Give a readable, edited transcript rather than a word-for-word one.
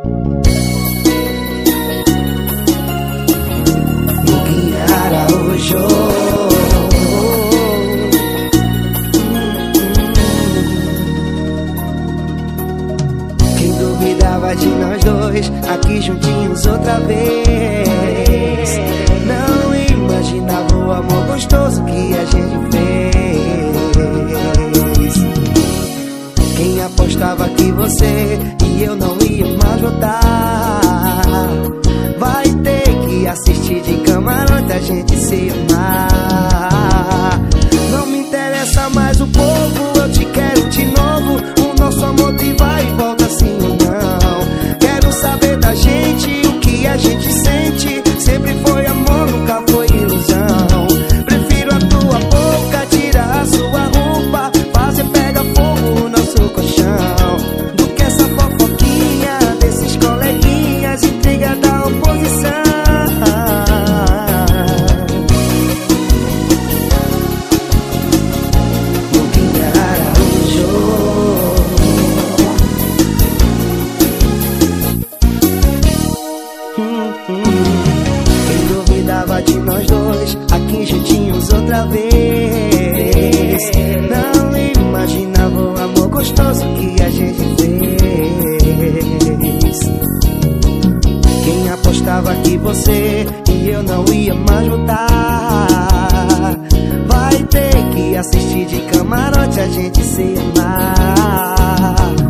Luquinha Araújo. Quem duvidava de nós dois aqui juntinhos outra vez? Não imaginava o amor gostoso que a gente fez. Quem apostava que você e eu não ia mais voltar? Vai ter que assistir de camarote a gente se amar. Não me interessa mais o povo, eu te quero de novo. O nosso amor de vai e volta assim ou não. Quero saber da gente, o que a gente sente. Sempre foi amor, nunca foi ilusão. Prefiro a tua boca, tirar a sua roupa, fazer pega fogo no nosso colchão, do que essa fofoquinha desses coleguinhas, intriga da oposição. Luquinha Araújo. Quem duvidava de nós dois aqui juntinhos outra vez? Não imaginava o amor gostoso que a gente fez. Quem apostava que você e eu não ia mais voltar? Vai ter que assistir de camarote a gente se amar.